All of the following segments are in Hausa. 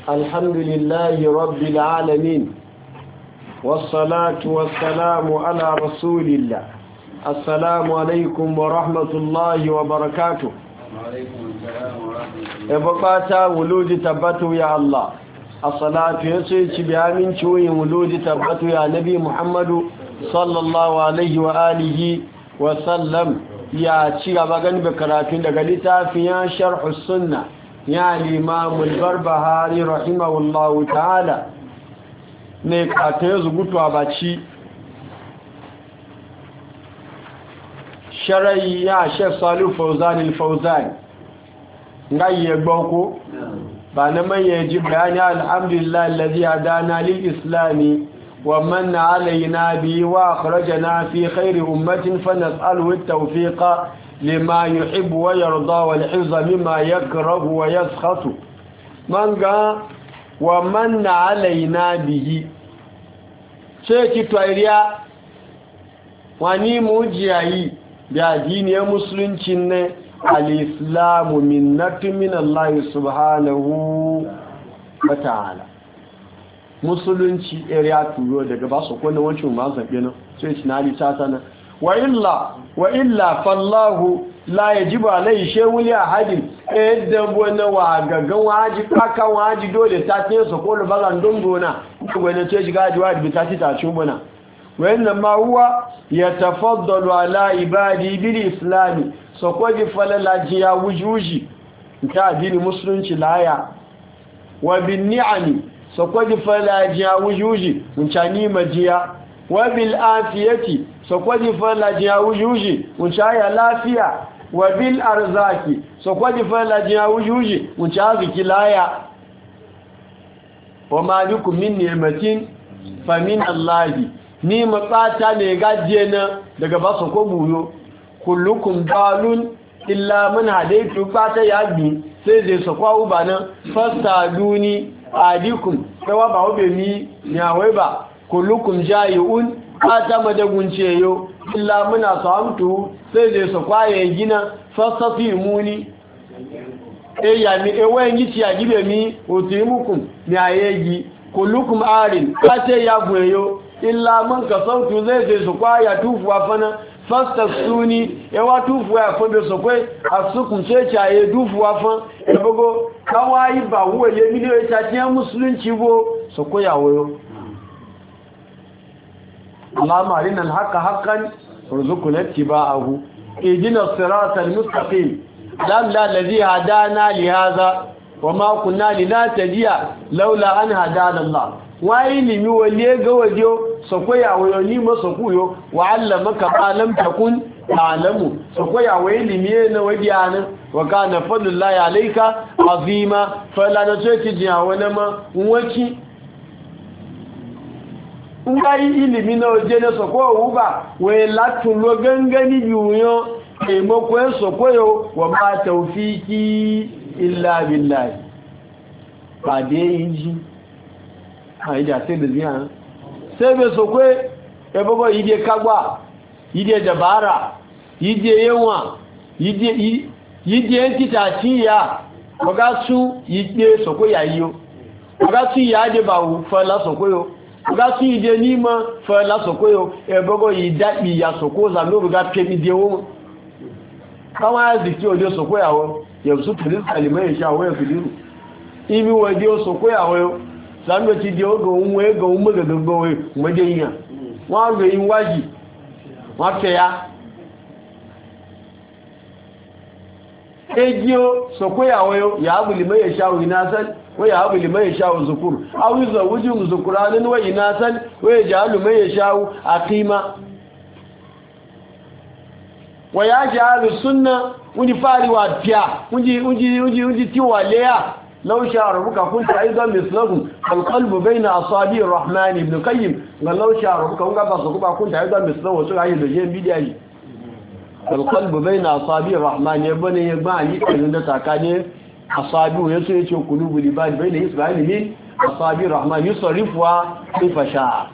الحمد لله رب العالمين والصلاة والسلام على رسول الله. السلام عليكم ورحمة الله وبركاته. وعليكم السلام ورحمة الله. يبقى ولود تبتو يا الله. الصلاة يسير بأمين شوي ولود تبتو يا نبي محمد صلى الله عليه وآله وسلم. يا شيخ بغن بكراتين دغليتا في شرح السنة يا الإمام البربهاري رحمه الله تعالى. ne ka ta zugutuwa baci sharai ya Sheikh Salih Fawzan al-Fawzan ngai ya gboko ba na mai yaji bayani alhamdulillah alladhi hadana lil islami wa manna alaina bi wa akhrajana fi khairi ummatin fanas'aluhu at-tawfiqa lima yuhibbu wa yarda wal hifza mimma yakrahu wa yaskhatu manga wa manna alaina bihi sai ki tayriya wani mujiyayi da diniyar musulunci ne al-islamu minnatu min Allah subhanahu wa ta'ala. Musulunci area turo daga ba su kone wancin ma zabe nan sai ci nali ta sana wa illa fallahu la yajibu alai shay'un li ahadin idan bona wa gagan waji kaka waji dole ta ce su ko bazan dongona wanda ce shiga jiwa da ta ci ta cubuna wannan ma huwa yatafaddalu ala ibadi bil islam so ko ji falala jiya wujuji ta addini musulunci laya wa bin ni'ami so ko ji falala jiya wujuji muncani majiya wa bil afiyati so ko ji falala jiya wujuji muncaya lafiya wa bil arzaki so ko ji falala jiya wujuji muncazi kilaya wa malikum min ni'matin fa min allahi ni matsata ne gajiye na daga ba su ko buyo kullukum dalun illa man hadaitu bata yabi sai zai su kwa uba nan fastaduni adikum sawa ba obe mi nyawai ba kullukum jayiun bata madagunce yo illa muna samtu sai zai su kwa ya gina fastatimuni ya mi ewe ngi ti agibe mi otimukum ni ayeji kullukum arin bata yabuyo illa man kasautu zai su kwaya tufuwa fana fasta suni yawa tufuwa ya fanda su kwai a sukun sai caye tufuwa fan ebogo kawai ba huwa ya miliyo ta tiyan musulunci bo su kwaya wayo Allahumma arina al-haqqa haqqan warzuqna ittiba'ahu ihdina as-siratal mustaqim lam la alladhi hadana li hadha wama kunna linahtadiya laula an hadana Allah wa ilimi wale ga wajo sokoya wayo ni ma sokuyo wa allamaka ma lam takun ta'lamu sokoya wa ilimi na wajiyana wa kana fadlullahi alayka azima fala na ce jiya wani ma waki ngai ilimi na waje na sokowa uba we latun lo gangani biyo e mo ko sokoyo wa ma tawfiki illa billahi ba dai yi àìdí àti ìdìdí àán sẹ́bẹ̀ sọ pé ẹgbọ́gbọ́ ìdí kagbà ìdí ẹjàbára ìdí ẹyẹwọ̀n ìdí ẹntìtà tí ìyá ọgá tún ìdí sọ̀kó yà yíó ọgá tún ìyá àjẹ́bàwò fẹ́lá sọ̀kó yóò ọgá tún ìdí ẹnímọ̀ fẹ́lá sọ̀kó yóò ẹgbọ́gbọ́ ìdá ìyà sọ̀kó zàmẹ́rùgá pẹ́mí dí owó káwọn àyàzì tí ó dé sọ̀kó yàwó yẹ̀bùsù pẹ̀lú àlìmọ́ ìṣẹ́ àwọn ẹ̀fìdírù ibi wọ̀ dí ó sọ̀kó yàwó sanu ti di ogo unwe ego umegegego we mweje yin wọ́n re yin waji wọ́n fe ya ejio sokwe yawo ya abuli mai shawo inasan wa ya abuli mai shawo zukur awiza wujum zukuran wa inasan wa yajalu mai shawo aqima wa yajalu sunna unji fari wa pia unji tiwalea لو شاء ربك كنت ايضا مثلهم القلب بين اصابع الرحمن ابن قيم قال لو شاء ربك كنت ايضا مثلهم وسغاي دجين بيداي القلب بين اصابع الرحمن يبني يباني كان تاكاني اصابع يسو يچو قلوب العباد بين اسرائيل من اصابع الرحمن يصرفها كيف شاء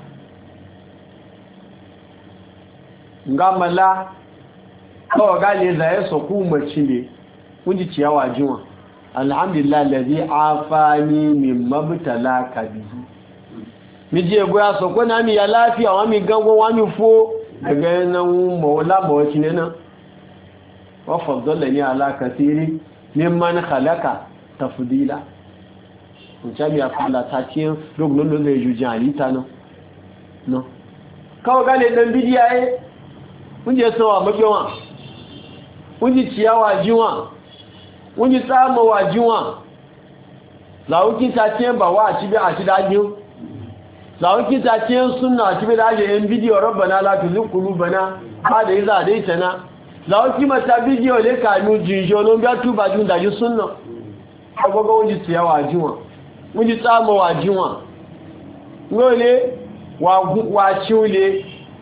ngamala ko ga le za yeso ku machile kunji ciyawa jiwa alhamdulillah allazi afani mimma btalaka bihi mi je goya so ko na mi ya lafiya wa mi gango wa mi fo daga nan maula mawaci ne nan wa faddalani ala kathiri mimman khalaqa tafdila in cha mi afala ta ce dogon lo zai juji alita no kawo gane dan bidiya kun je sawa mabiyawa kun ji ciyawa jiwa kun ji tsama wa jiwa lawuki ta ce ba wa ci bi a ci dajin lawuki ta ce sunna ci bi da yan bidiyo rabbana la tuzigh qulubana ba'da idh hadaytana lawuki mata bidiyo le ka nu jinjo no biya tuba jun da ji sunna agogo kun ji ciyawa jiwa kun ji tsama wa jiwa ngole wa ciule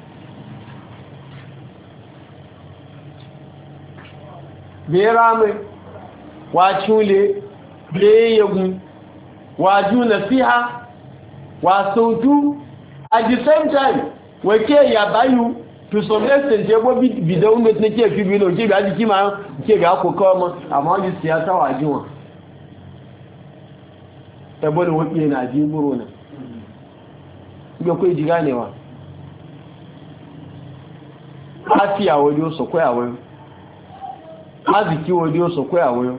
berame wa ciule beyagun wa ju nasiha wa sautu at the same time wake ya bayu to some extent je bo bidon met ne ke fi bilo ke ga jiki ma ke ga ko koma amma ni siyasa wa jiwa ebo ne wopi na ji buru na ko ji ganewa afiya wodi o so koyawo aziki wodi o so koyawo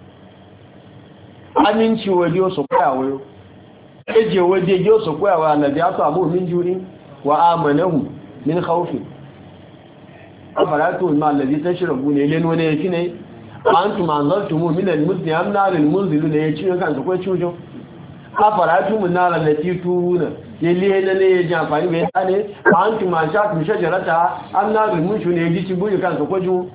aminci wodi o so koyawo eje wodi o so koyawo annabi ato abu min juri wa amanahu min khawfi afaratu ma alladhi tashrabuna ilan wani yake ne antum anzaltum min al-muzni am nar al-munzilu ne yace kan ko chujo afaratu min nar allati turuna yele ne ya ji amfani mai tsane a hantu ma sha tun shajarata an na rumushu ne ji ci buyi kansa kwaju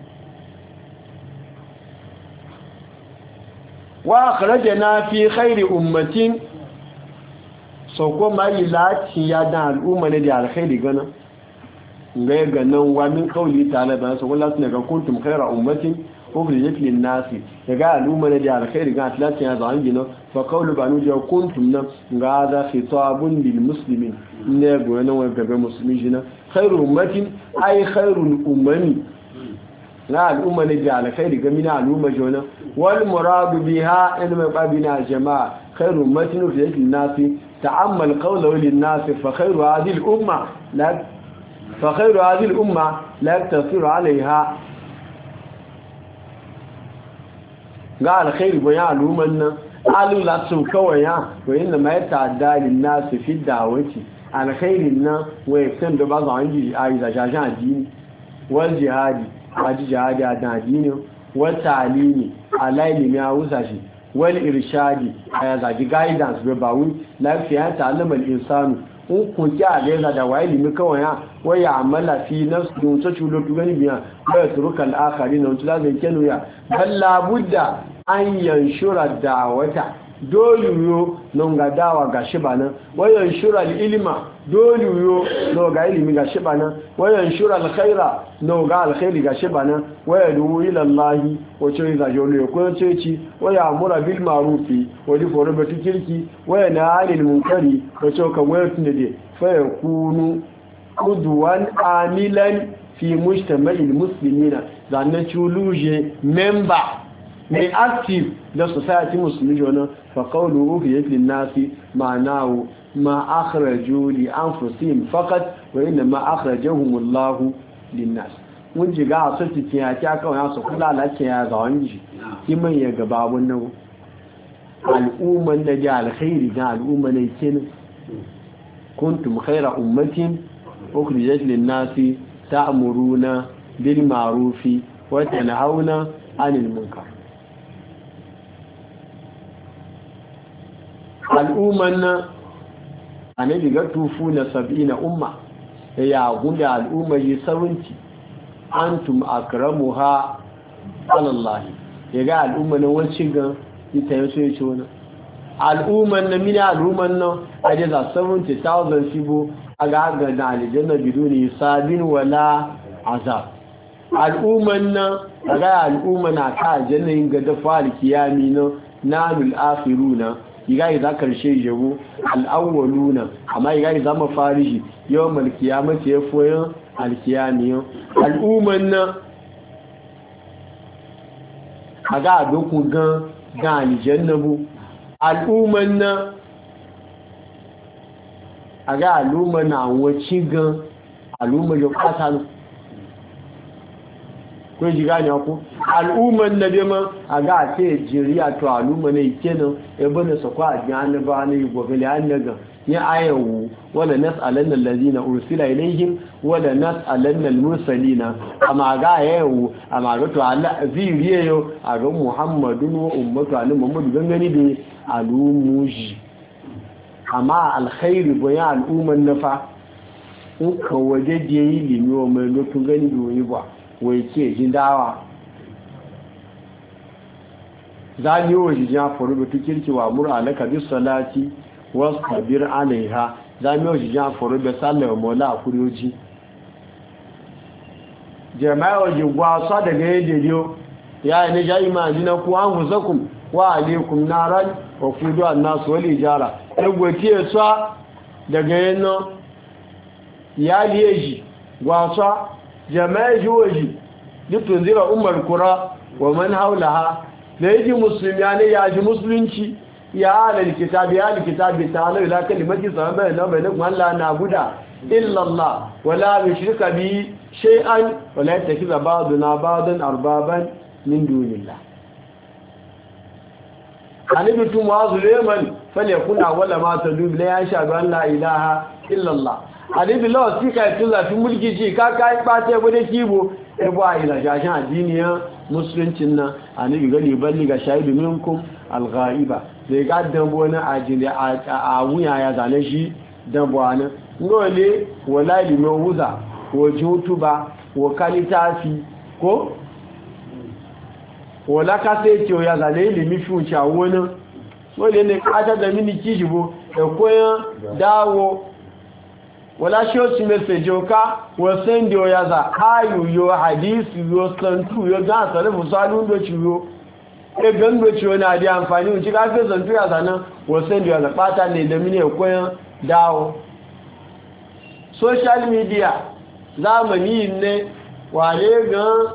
wa akhrajna fi khairi ummatin so ko mai lati ya da al'umma ne da alkhairi gana ngai ganan wa min qawli ta'ala ba so wallahi ne ga kuntum khaira ummatin ukhrijat lin nasi daga al'umma ne da alkhairi ga atlati ya zan gino fa qawlu banu ja kuntum nan ga da khitabun lil muslimin ne go nan wa gabe muslimi jina khairu ummatin ay khairul ummani na al'umma ne da alkhairi ga mina al'umma jona wal muradu biha ilma babina jama'a khairu ummatin ukhrijat lin nasi ta'ammal qawlu lin nasi fa khairu hadhihi al umma la fa khairu hadhihi al umma la yaktasiru 'alayha ga alkhairi bayan al'umman nan alula sun kawai ya wayin da mai ta'addalin nasu fi dawati alkhairin nan wai kan da ba za a yi ayi da jajan addini wal jihadi aji jihadi a addini wal ta'limi alaili ya wusa shi wal irshadi aya zagi guidance be bawu lafiya ta'allama al-insanu kun ki a gaza da wayi limi kawai ya waya amala fi nafsi dun ta chulo tu gani biya waya turuka al-akharin wa tulazin kenu ya balla budda an yanshura da'wata doliyo non ga dawa ga shibana wayan shura ilma doliyo no ga ilimi ga shibana wayan shura alkhaira no ga alkhairi ga shibana waya du ila allah wato ga jolo ko ceci waya amura bil ma'rufi wadi foro batu kirki waya na anil munkari wato ka waya tunde fa yakunu qudwan amilan fi mujtama'il muslimina zanna chuluje member mai active da society musulmi jona fa qawluhu fi yadin nasi ma'anahu ma akhraju li anfusihim faqat wa inna ma akhrajahum Allah lin-nas mun ji ga su cikin ya ta kawai su kula lake ya zawan ji kiman ya gaba wannan al'umman da ja alkhairi ga al'umma ne kin kuntum khayra ummatin ukhrijat lin-nasi ta'muruna bil ma'rufi wa tanhauna 'anil munkar al'umman nan a na diga tufu na 70 umma ya gunda al'ummar yi 70 antum akramuha alallahi ya ga al'umman nan wacce ga ita ya so ya ce wani al'umman nan mini al'umman nan a jaza 70,000 shibo a ga aga na alijanna biduni sabin wala azab al'umman nan a ga al'umman na ka jannayin ga dafa alkiyami na nanul akhiruna igai za karshe jabo al'awwaluna amma igai za mafarishi yawan malkiyamata ya foyin alkiyamiyo al'umman nan a ga dokun gan ga aljannabu al'umman na a ga al'umman na wacce gan al'umman ya kwata ne kun ji gane ku al'umman na bema a ga ce jiriya to al'umman ne kenan ebe na sakwa a jiya annaba ne gobe da annaga ya ayawu wala nas'alanna allazina ursila ilayhim wala nas'alanna al-mursalina amma ga yawu amma ga to Allah ziriye yo a ga Muhammadun wa ummatu annabi Muhammadu gangani da al'umuji amma alkhairi boya al'umman nafa in ka waje je yi limi wa mai lokacin gani doyi ba wai ke jin dawa za ni wa jiya faru bitu kirki wa mur alaka bis salati wasbir alaiha za ni wa jiya faru bi sallah mola kuriyoji jama'a waje gwasa daga yadda ya ne ja imani na ku an huzakum wa alaikum naran wa kudu an-nas wal ijara egwetiye tsa daga yanno ya liyeji gwasa jama'a juwaji litunzira ummul qura wa man hawlaha da yaji musulmi ne ya ji musulunci ya alal kitabi ta'ala ila kalimati sahabbai na bainakum alla na'budu illa Allah wa la nushrika bi shay'an wa la yattakhidha ba'duna ba'dan arbaban min dunillah halibitu mu'azuleman falyakuna wala ma tadub la yashhadu an la ilaha illa Allah halibi law sika tuza fi mulki ji ka kai bate bude kibo e ba ila jashan addiniya musuluncin nan anabi gani balli ga shahidu minkum al-ghaiba da ga dambo na ajili a wuya ya zane shi dambo ana ngole wala limo wuza ko jutuba ko kalitafi ko wala ka sai ce ya zane ilimi fi a wani wale ne kata da mini kijibo da koyan dawo wala shi osi message ka wasan da ya za ayu yo hadisi yo santu yo ga sare musalun do ciwo e gan do ciwo na da amfani uci ka sai santu ya zanan wasan da ya za kata ne da mini koyan dawo social media zamani ne wale gan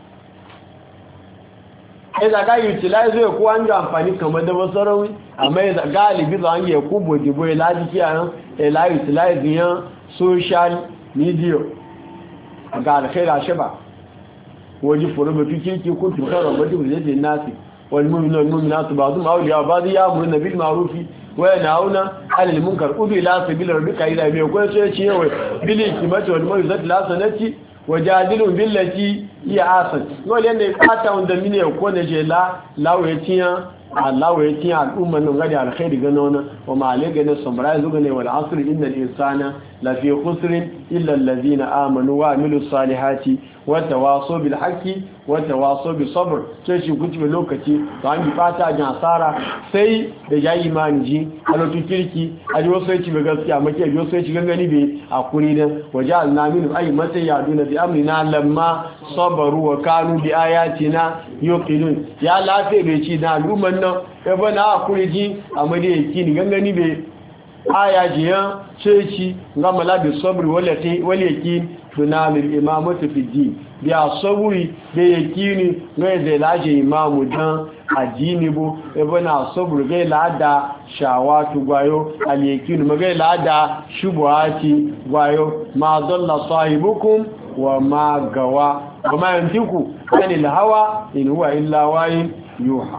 ya ga utilize ya kuwa an amfani kamar da masarauni amma ya galibi za a yi kubo jibo ya laji kiyayen ya la utilize yan social media ga alkhaira shi ba waje furuba fikirki kun tukar rabatu da yadda nasi wani mummina mummina su ba su ma'auliya ba zai ya murna bil marufi waya na hauna alil munkar ubi la sabil rabbika ila bi ko sai ce yawai bili kimata wal mawzat la sanati wajadilun billati ya asan wale ne fata wanda mine ko ne je lawayetiya alawayetiya al'umma nan gadi alkhairi ga nona wa ma alega ne samra zuga ne wal asr innal insana la fi khusr illa alladhina amanu wa amilus salihati wa tawasaw bil haqqi wa tawasaw bis sabr sai shi kuci lokaci to an yi fata jan asara sai da ya imani ji alatu kirki aji wasu sai ci gaskiya make ji wasu sai ci gangani be akuri dan wajalna min aymata yaduna bi amrina lamma sabaru wa kanu bi ayatina yuqinun ya lafe be ci da al'umman nan ya bana akuri ji amma da yake ni gangani be aya jiyan ceci ngama la bi sabri wal yakin tunalil imamatu fi din bi asaburi da yakini ne da laje imamu dan addini bo e bana sabru ga lada shawatu gwayo al yakin maga lada shubuhati gwayo ma dalla sahibukum wa ma gawa wa ma yantiku anil hawa in huwa illa wahin yuha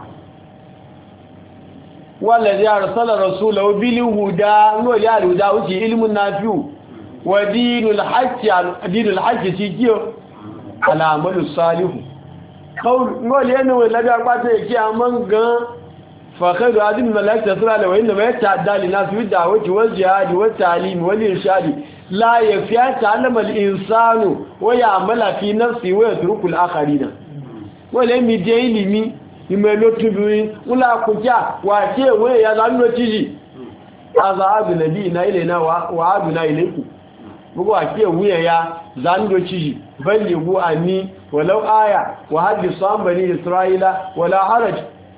wallazi arsala rasulahu bil huda no ya huda uji ilmun nafiu wa dinul haqqi tikiyo alamalu salihu qaul no le ne wala da kwata yake amman gan fa khairu adin malaika sura wa inna ma yata'adda li nafi da'wati wal jihad wa ta'lim wal irshad la yafiya ta'allama al insanu wa ya'mala fi nafsi wa yatruku al akharina wala mi de ilimi imelo tubi ula kuja wa ke we ya zanu tiji azabu nabi na ile na wa aduna ileku bugu ake wuya ya zanu tiji ballighu anni walau aya wa hadithu an bani isra'ila wala haraj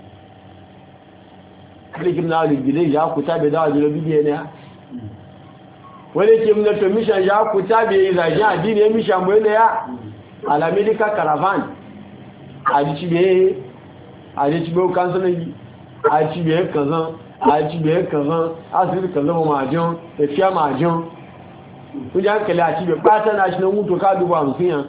klikin na ligile ya kutabe da ajiro bidiye ne wale ke mun to mission ya kutabe zaji adini mission boye ne ya al america caravan adichibe a ji cibe kansunan a cibe kazan a cibe kazan asiri kazan majon tafiya majon kuji hankali a cibe ɓata na shi na mutu ka duba mufiyan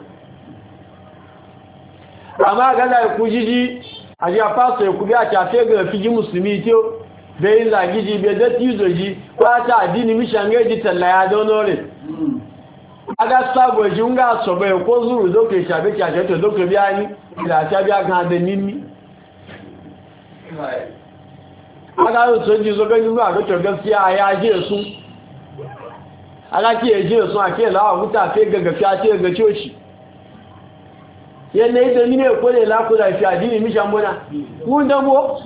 amma gaza ya kujiji a ji a fasa ya kubi a cafe ga fiji musulmi te da yin zagiji bai datti zoji ɓata addini mishan gaji tallaya donore aga sabo ji nga so bai ko zuru doke shabe kyace to doke biya ni da ta biya kan da nini aga so ji zo ganin ba ga to gaskiya ya je su aga ke je su ake lawa muta fe ga gaskiya ce ga coci yanne da ni ne ko ne la ku da fi addini mi shambona mun dan bo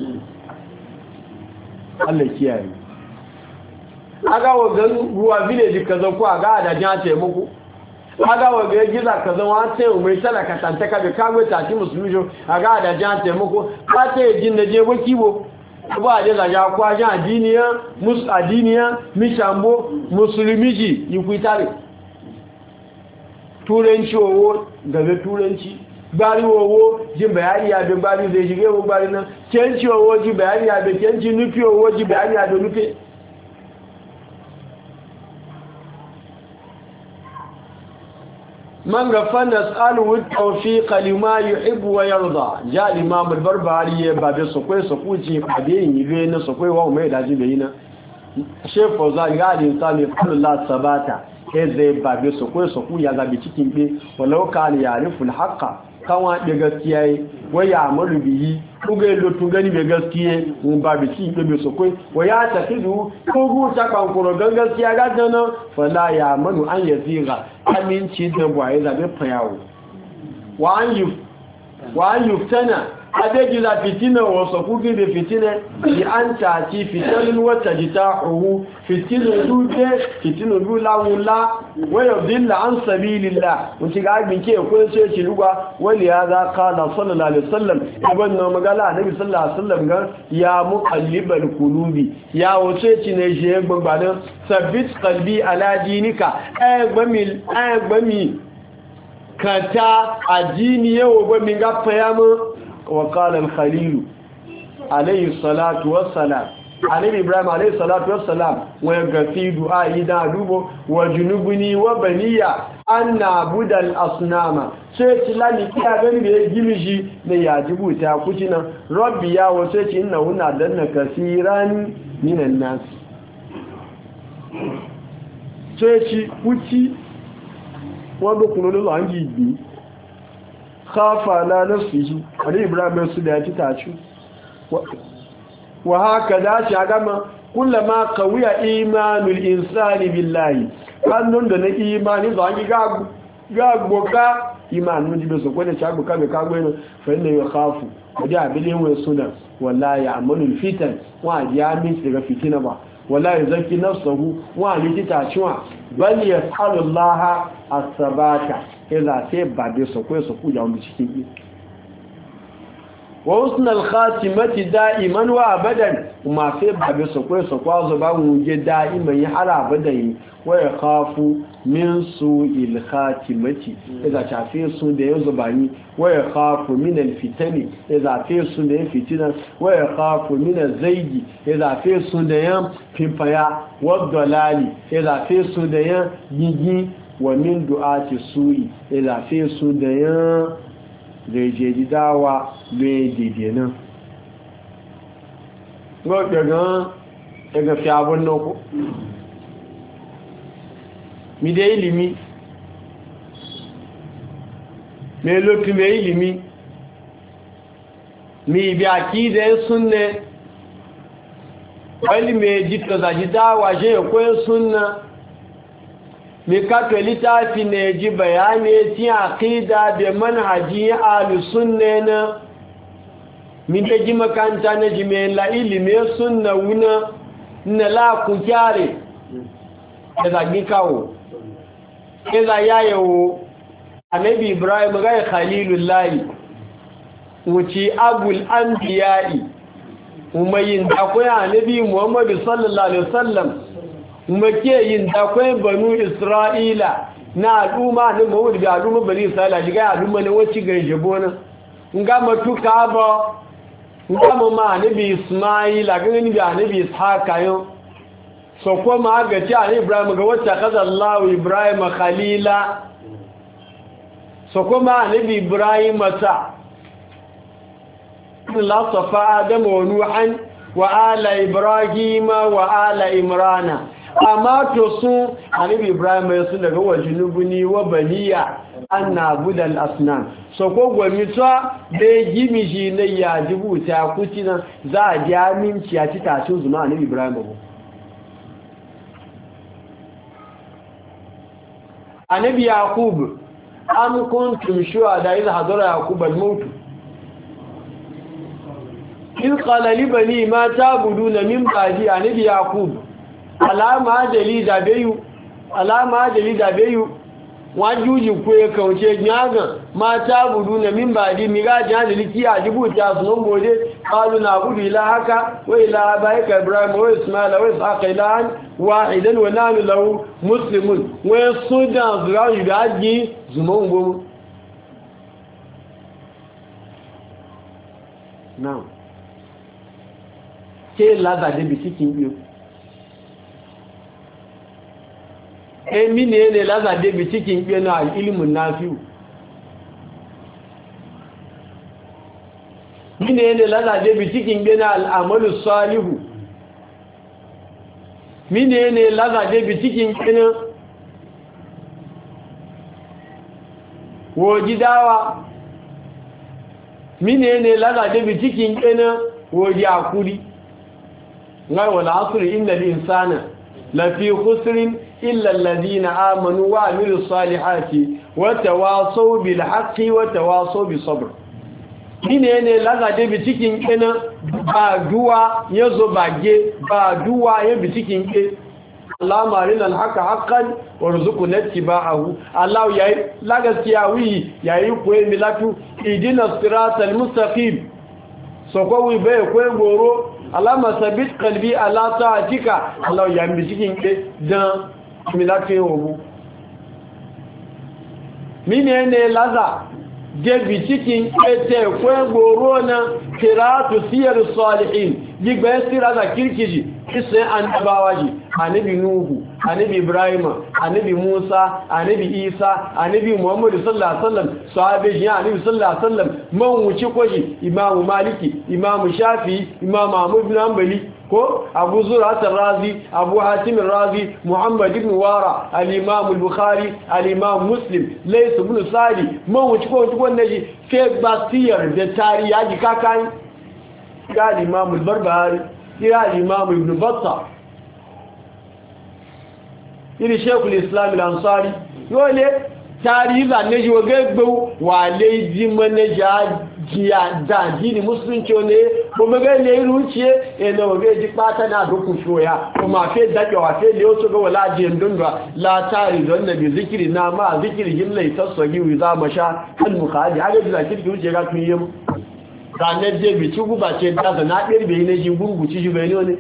Allah kiyaye aga wa gan ruwa village kaza ko aga da jan taimako aga wa ga giza kaza wa sai mai talaka tantaka da kawo ta ci musulmi jo aga da jan taimako ba ta jin da je bo kibo ba da za ja kwa jan adiniya mishambo musulmi ji yukuitare turanci owo gabe turanci bari owo jin bayani ya be bari zai shige wo bari nan kenci owo ji bayani ya be kenci nufi owo ji bayani ya be nufi من غفن نسأله التوفيق لما يحب ويرضى جاء الإمام البربري باب سقوي سقوجي قدين يبين سقوي وهو ما يدعي بينا شيخ فوزان قال الإنسان يقول الله ثباتا إذا باب سقوي سقوي يذهب بشكل بي ولو كان يعرف الحق kawa da gaskiya wai ya amaru biyi kuga yi lotun gani mai gaskiya mun ba biki ɗabe su kai wai ya tafi zu kogu ta kankuro don gaskiya gajin nan fala ya manu an ya zira aminci da buwaye zaɓe fayawo wa an yuftana adeji za fitina wasu kuki da fitina yi an taci fitanin wata jita huhu fitinin lula wayar dilla an sabi lilla wuce ga agbin ke kun ce ci ruwa wani ya za ka da sallallahu alaihi wasallam ibn na magala nabi sallallahu alaihi wasallam ga ya muqallibal qulubi ya wace ci ne je gbagbadan sabbit qalbi ala dinika agbami kata ajini yawo gbami ga fayamu وقال الخليل عليه الصلاة والسلام عليه إبراهيم عليه الصلاة والسلام ويغفي دعائي دادوبو وجنوبني وبنية أن نعبد الأصنام سيتي لاني كيا غني بيجيمشي نياجبو تاكوشنا ربي يا وسيتي إنه نعدن كثيرا من الناس سيتي كوتي وبكنا الله عنجي khafa la nafsihi ali ibrahim su da ya ci tacu wa haka da shi gama kullama qawiya imanul insani billahi kannun da na imani za ki ga gboka imanun jibe so kwene cha gboka be kagbo ina fa inna yakhafu da abilin wa sunan wallahi amalul fitan wa ya min daga fitina ba wallahi zaki nafsuhu wa likita ciwa bal yasalullaha as-sabata ila sai ba da sako sako ya wani cikin yi wa husnal khatimati da'iman wa abadan ma sai ba da sako sako zo ba mu je da'iman ya hala abadan wa ya khafu min su'il khatimati idza tafi su da yanzu bani wa ya khafu min al-fitani idza tafi su da fitina wa ya khafu min az-zaygi idza tafi su da yan fifaya wa dalali idza tafi su da yan gigi wa min du'ati su'i ila fi su da yan rejeji dawa le dede nan go daga fi abun noko mi da ilimi me lopi me ilimi mi bi akide sunne wali me jikka za dawa je ko sunna mai kato littafi ne ji bayani ti aqida da manhaji ahlus sunna na min da ji makanta na ji mai la ilimi sunna wuna na la ku kyare da zagi kawo eza yayo annabi ibrahim ga khalilullahi wuci abul anbiya'i umayin da akwai annabi muhammadu sallallahu alaihi wasallam make yin da akwai banu isra'ila na al'umma ne mawud ga al'umma bani isra'ila shiga al'umma ne wacce ga jabo nan nga matuka ba ngama ma anabi Ismail ga ni bi anabi Ishaq yo so ko ma ga ci anabi Ibrahim ga wata kaza Allah Ibrahim khalila so ko ma anabi Ibrahim ta Allah safa Adam wa Nuhan wa ala Ibrahim wa ala Imran amma to su anabi Ibrahim ya su daga wajinubuni wa baniya anna budal asnan so ko gwamnati da gimi shi ne ya jibuta kuci nan za a ji aminci a ci tashin zuma anabi Ibrahim ba anabi Yaqub am kuntum shuhada idha hadara Yaqub al-maut in qala li bani ma ta'buduna min ba'di anabi Yaqub alama dalida bayu wajuji ko ya kauce nyaga mata budu na min badi miga jahili kiya jibuta sunan gode qalu na budu ila haka wa ila baika Ibrahim wa Ismail wa Ishaq ilahan wahidan wa nanu lahu muslimun wa sudan zurawi gaji zuman go now ke laza de bitikin biyo emine ne laza de bi cikin yana ilimin nafiu mine ne laza de bi cikin yana al'amalu salihu mine ne laza de bi cikin yana wojidawa mine ne laza de bi cikin yana woji akuri ngai wala asri innal insana lafi khusrin إلا الذين آمنوا وعملوا الصالحات وتواصوا بالحق وتواصوا بالصبر mine ne laza bi cikin kina ba duwa yazo bage ba duwa ya bi cikin ke Allah marina alhaqa haqqan warzuqna ittiba'ahu Allah yayi lagaskiya wi yayi ko milatu idina siratal mustaqim so ko wi be ko goro alama sabit qalbi ala ta'atika Allah yayi bi cikin ke dan milatu obu mine ne laza debi cikin ete kwen goro na kiratu siyar salihin gigbe sira da kirkiji isa annabawa ji annabi nuhu annabi ibrahim annabi musa annabi isa annabi muhammadu sallallahu alaihi wasallam sahabe ji annabi sallallahu alaihi wasallam man wuci koji imamu maliki imamu shafi imamu ahmad bin hanbali ko abu zur'at ar-razi abu hatim ar-razi muhammad ibn wara al-imam al-bukhari al-imam muslim lays ibn sa'di man wuci ko naji ke basiyar da tarihi ji kakan ga al-imam al-barbahari ga al-imam ibn battah iri shaykhul islam al-ansari yole tarihi da naji wagegbo wale ji manaja jiya da jini musulunci ne kuma ga ne ruciye ina waje ji pata na doku shoya kuma fe dake wa fe le oto ga wala jin dunga la tari don nabi zikiri na ma zikiri jimlai tasagi wi za masha al mukhadi aga ji zakiri ki wuce ga tun yi mu da ne je bi ci guba ce da na dirbe ne ji gurguci ji bai ne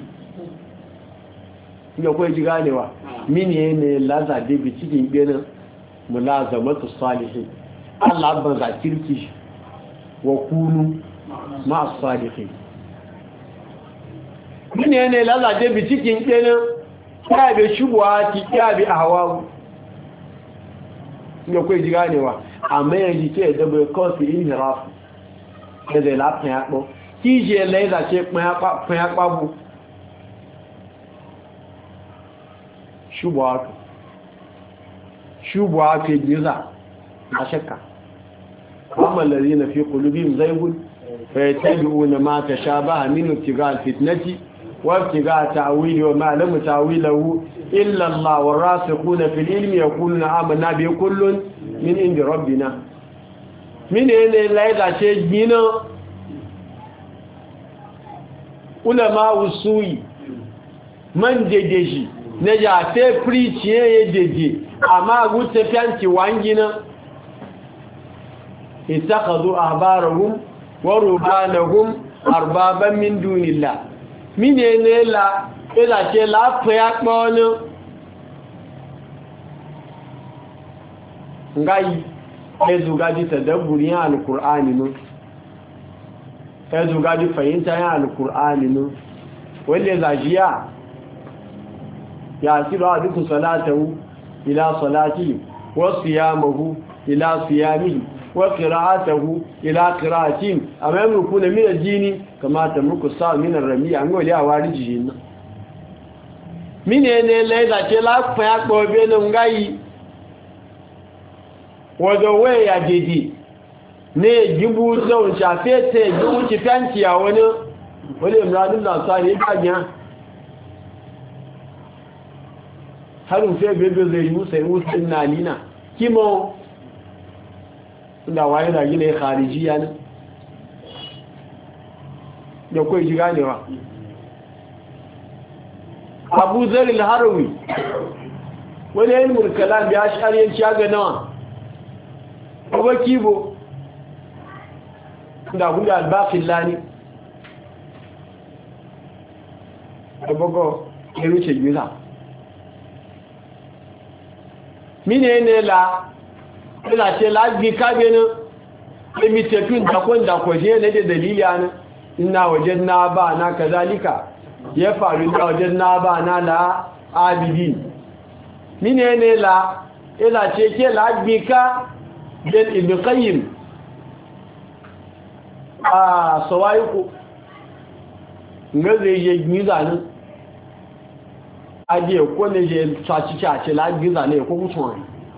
ya koyi ji ganewa mini ne laza de bi cikin benin mulazamatu salihin Allah ban zakirki wa kunu ma sadiqin mine ne lalaje bi cikin kenan ya be shubuwa ki ya be ahwa ne ko jiga ne wa amma yanzu ke da bai kofi inhiraf da da la pa po ki je le da che pa bu shubuwa ke giza na shakka أما الذين في قلوبهم زيغ فيتبعون ما تشابه منه ابتغاء الفتنة وابتغاء تأويله وما لم تأويله إلا الله والراسخون في العلم يقولون آمنا به كل من عند ربنا من هنا لا يدع شيء جينا علماء السوء من جدجي نجا تفريتي يجدجي أما قلت فيانتي وانجنا اتخذوا أحبارهم ورهبانهم أربابا من دون الله من ينلا إلا شيء لا فيقبون ngai ezu gaji tadabburi alqur'ani no ya zuga ji fahimta yin alkur'ani ne wanda zajiya ya siro a dukkan salatahu ila salati wa siyamahu ila siyamihi wa qira'atahu ila qira'atin amma yamruku na min addini kama tamruku sa min ar-rami an gole a wariji ne mine ne le da ce la fa ya gbo be no ngai wodo we ya didi ne jibu so shafete jibu ci fanti a wani imran da sa ne kanya harun fe bebe zai musa na lina kimo da waye da gine kharijiya ne da kai ji ganewa abu zar al-harawi wani ilmul kalam ya shariyanci ga nawa ko kibo da gudu al-baqillani abogo ya ruce gida mine ne la ila ce la bi kabe ne limitetun da kun da koje ne da dalili ana inna wajadna ba na kazalika ya faru da wajadna ba na la abidin mine ne la ila ce ke la bi ka del ibn qayyim a sawaiku ngaze ye gizanin aje ko ne je tsaci la gizane ko mutuwa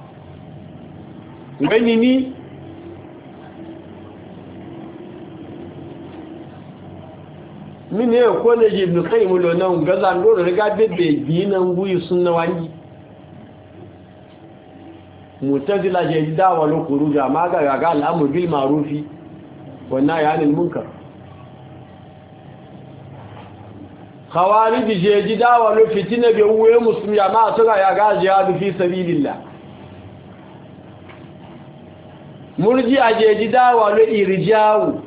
gani ni mine ko ne je ibn qayyim lo nan gazan do riga bebe ginan guyi sunna wani mutazila je dawa lo kuruja ma ga al'amru bil ma'rufi wa nahy 'anil munkar khawarij je ji dawa lo fitina be uwe musulmi ma so ga ga jihad fi sabilillah murji je ji dawa lo irja'u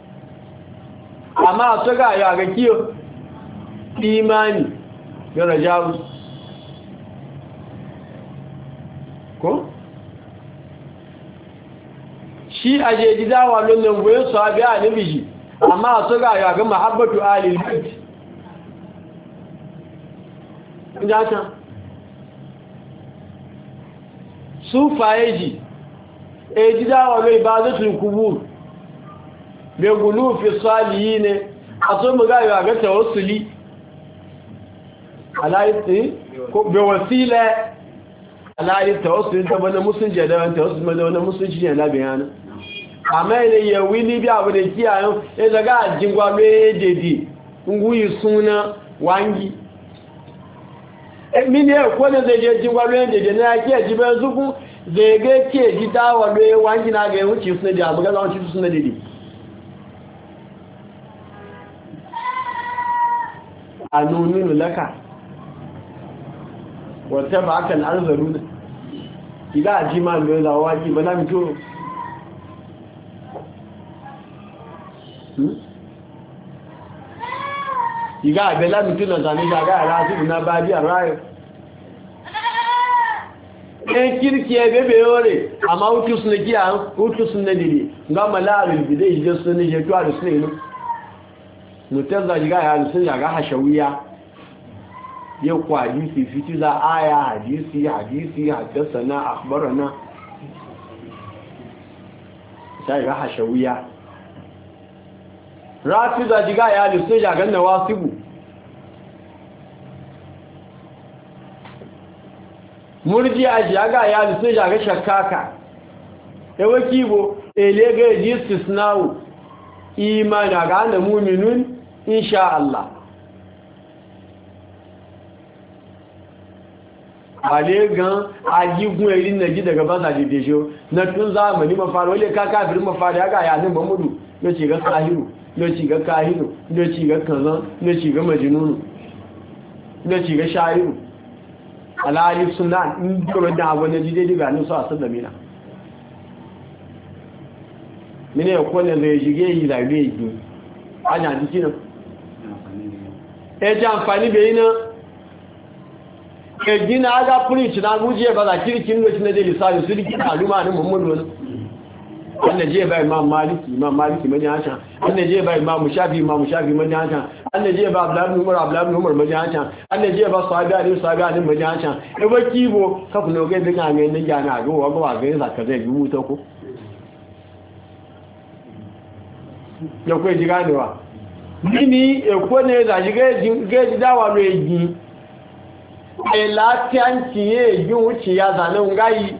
amma so ga ga kiyo imani ga raja'u ko shi aje ji dawa lo nan goyen sahabi annabi ji amma so ga mahabbatu alil bait njata sufaye ji ejida wa mai ibadatul kubur be gulu fi salihin aso mu ga ga tawassuli alaiti ko be wasila alaiti tawassuli da bana musunje da tawassuli da bana musunci ne la bayana amma ne ya wili bi abu da kiyayo e daga jingwa me dedi nguyi suna wangi mini ko ne zai je jingwa lo yende na ake jibe zuku zai ga ke ji dawa lo wangi na ga wuce suna da abu ga wuce suna dede anunu laka wata ba kan arzaruna ila ajima lo la waji bana mito iga abela mito na zane ga ara su na ba di ara kirki ya bebe yore amma hutu suna kiya hutu suna dide ga malarul bidai je suna je to da suna yi mutazza jiga ya sun ga hashawiya yau kwa hadisi fiti za aya hadisi haddathana akhbarana sai ga hashawiya rafiza jiga ya sun ga nawasibu murji a jaga ya sun jaga shakkaka yawa kibo elega istisna'u imana ga da mu'minun insha Allah alegan ajigun erin naji daga baza didejo na tun zamani mafaro wale ka kafirin mafaro ya ga ya nan mamudu no ci ga kahiru no ci ga kahiru no ci ga kazan no ci ga majnunu no ci ga sha'iru alali suna ndoro da abu na jide diga nusu a sadamina mine ya kone zai jige yi zabe yi anya jiki nan ji amfani bai na gina aga preach na gujiye ba za kirkin lokaci na dai lissafi su rikin aluma ne mummuni wani Allah je ba imam maliki majalisha Allah je ba imam shafi majalisha Allah je ba abdullah ibn umar majalisha Allah je ba sahabi majalisha e ba kibo ka kuno ga daga ne ne jana ga wa ga zaka zai yi mutu ko ya ko ji ganewa nini e ko ne da ga dawa lo ejin e lati anti e ju uchi ya zanan ngai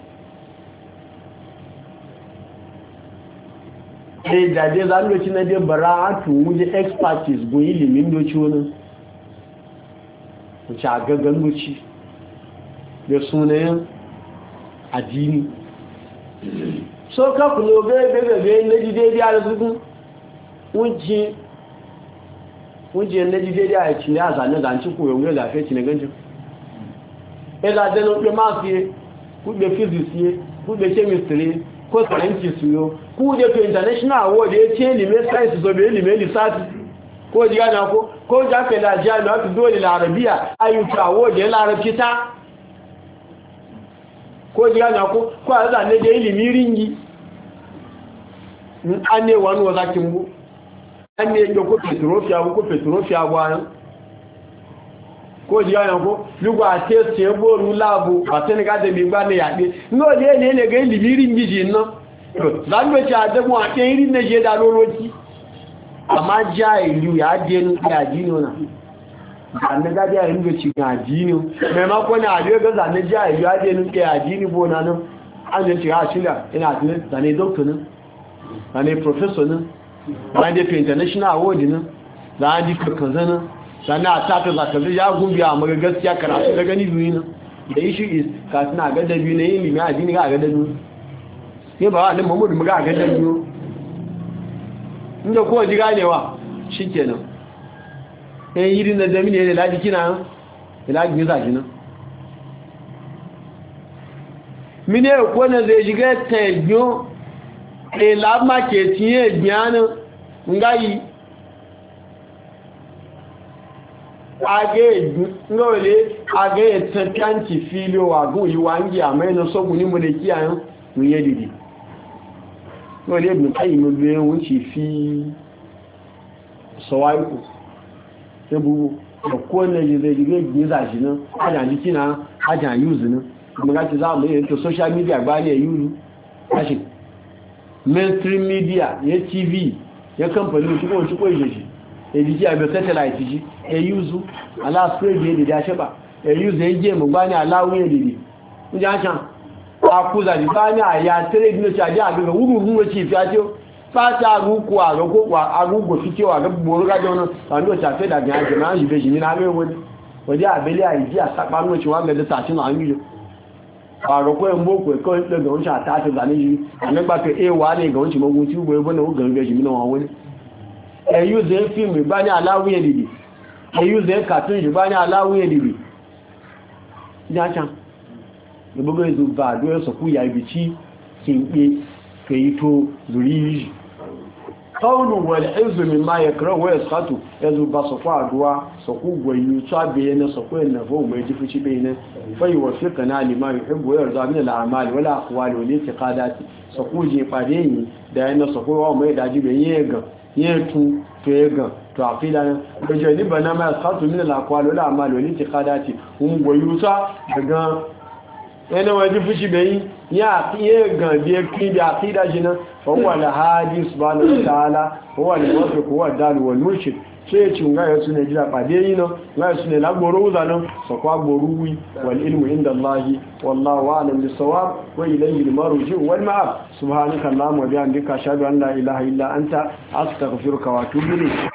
e da dai zan lokaci na dai bara'atu wuje expertise go ilimin doci wani wuce a gaggan doci da sunayen addini so ka kuno gagagaga na jidedi a rasukun wuje na jidedi a yaci ne a zane zanci koyon ga zafe ci na gancin ila dano pe ma fi kube physics ye kube chemistry ko science yo ku de to international award ye che ni me science zo be ni me research ko ji gana ko ja ke la jami'a to dole la arabiya ayu ta award ye la arabci ta ko ji gana ko aza ne de ilimi ringi ane wanu wazakin bu ane yo ko petrofia gwa ko ji yana ko lugba test e boru lab ateni ka de mi gba ne yade no le ga ilimi ringi no zango cha de mo ate iri ne je da loloki amma ja ilu ya de nu ya dino na dan ga ja ilu ci ga dino me ma ko na ajo ga zan ja ilu ya de nu ya dini bona no an je ci ha shila ina tun da ne doctor ne da ne professor ne da ne international award ne da ne kakanzana sannan a tafi zakazi ya gumbi a maga gaskiya karatu da gani biyu nan da issue is ka suna ga da biyu na yin limi a jini ga ga da biyu ne ba wa nan mamudu ga ga da biyu inda kowa ji ganewa shi kenan ɗan yiri na zami ne da laji kina da laji nisa shi nan mine ko na zai shiga ta yiwu a lamma ke tiye biyanin ngayi age tantanci filo wa gun yi wangi a mai na sogun ni mu da kiyayen mun yi didi ngole ibn qayyim be wuci fi sawaiku sai bubu da ko ne zai dige giza shi nan ajan jiki na ajan use nan kuma ga ci za mu yi to social media ba ne use kashi mainstream media ya tv ya kamfani shi ko shi èdìjí àgbẹ̀ satellite jí ẹ̀yúzú aláàsílẹ̀ èdè àṣẹ́bà ẹ̀yúzú ẹjẹ́ mọ̀gbá ní aláwọ̀ èdè ní jáṣán àkúzàdì bá ní àyà tẹ́lẹ̀ ìdínlẹ̀ àjẹ́ àgbẹ̀gbẹ̀ wúrùn wọ́n ti ìfẹ́ àti ó pátá agúkú agúgbò fi tí ó àgbẹ̀gbò orógájọ́ náà tàbí òṣà fẹ́ dàbí àjẹ́ máa ń yìí bẹ̀jì ní lábẹ́ wọn wọ́n jẹ́ àbẹ́lẹ̀ àìjí àsápá ní oṣù wọ́n gẹ̀ẹ́dẹ́ tàṣínà àmìlò àrọ̀kọ́ ẹ̀mbókù ẹ̀kọ́ ìpẹ̀gẹ̀ oúnjẹ àtàtẹ̀ ìgbàníyí àmẹ́gbàkẹ́ èèwà ní ìgbà oúnjẹ mọ́gún tí ó gbọ́ ẹgbọ́n náà ó gẹ̀rẹ́ bẹ̀jì mínú wọn wọ́n ẹ̀yúzẹ̀ fíìmù ìgbá ní aláwúyẹ̀ dìdì ẹ̀yúzẹ̀ kàtún ìgbá ní aláwúyẹ̀ dìdì jáṣá gbogbo èzò bá àdó ẹ̀sọ̀kú ìyà ibi tí kí n pé kèyí tó lórí yìí kọ́ọ̀lù wẹ̀lẹ̀ ẹ̀zùmí máa yẹ kẹrẹ wẹ́ ẹ̀sọ́tù ẹ̀zù bá sọ̀kú àdúwá sọ̀kú gbẹ̀yìn tó àbẹ̀yẹ ní sọ̀kú ẹ̀nà fún òmò ẹjí fún ṣíbẹ̀ iná fẹ́yì wọ̀ fíkà náà lè máa ẹgbò ẹ̀rọ àmìnà àmàlì wọ́lá àkọwàlì olè ti ká dáti sọ̀kú jẹ ìpàdé yìí dáyẹnà sọ̀kú ọmọ ìdájú bẹ̀ yẹn ẹ̀gàn yẹn tún tó ẹgàn tó àfíìlànà ìgbẹ̀jọ̀ níbẹ̀ náà máa sọ́tù mílẹ̀ làkọ́ lọ́lá àmà lò ní ti kádà tí ń gbò yíò sá ẹ̀gàn ẹni wọ́n jí fúṣì bẹ̀yìn yẹ́ gàn bí ẹkùn bí àfíìdà jìnà ọwọ́ alhadi subhanahu wa ta'ala ọwọ́ alìwọ́fẹ́ kò wà dáàlù wal murshid sai ci ngaya su ne jira pàdé yìí náà ngaya su ne lágbòrò wùzánà sọ̀kọ́ agbòrò wí wal ilmu inda Allahi wallahu a'lam bis-sawab wa ilayhi al-marji'u wal ma'ab subhanaka allahumma wa bihamdika ashhadu an la ilaha illa anta astaghfiruka wa atubu ilayk